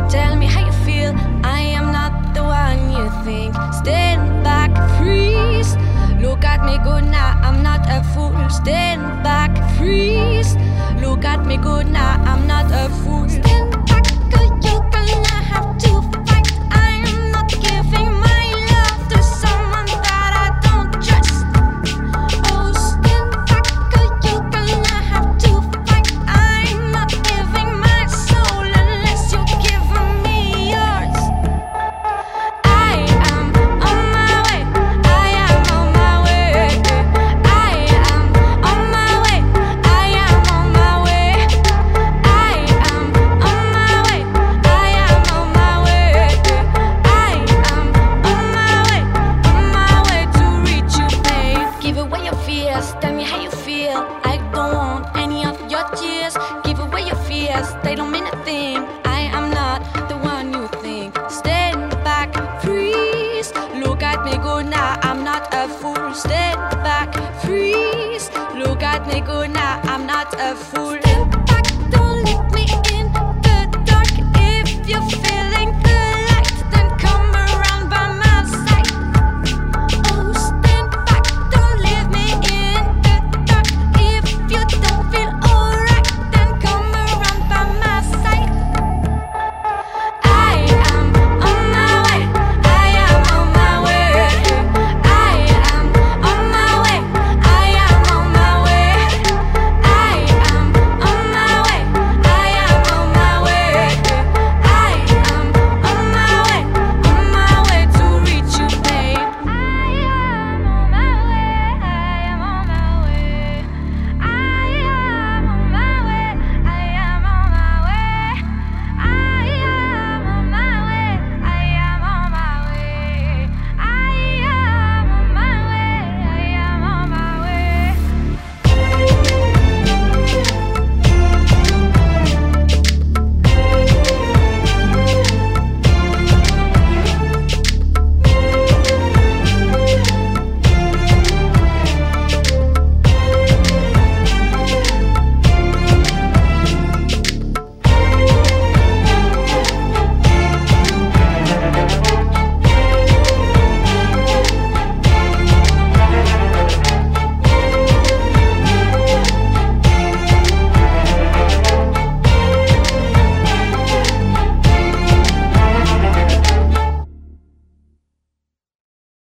tell me how you feel. I am not the one you think. Stand back, freeze. Look at me good now, I'm not a fool. Stand back, freeze. Look at me good now, I'm not a fool. Stand back, or you're gonna have to fight. I am not giving my love to someone that I don't trust. Oh, stand back, or you're gonna have to fight. I'm not giving my soul unless you're giving me yours. I am on my way. I am on my way. I am on my way. I am on my way. I am on my way. I am on my way. I am on my way to reach you, babe. Give away your fears, tell me how you feel. I don't want any of your tears. Give away your fears, they don't mean a thing. I am not the one you think. Stand back, freeze. Look at me good now, I'm not a fool. Stand back, freeze. Look at me good now, I'm not a fool.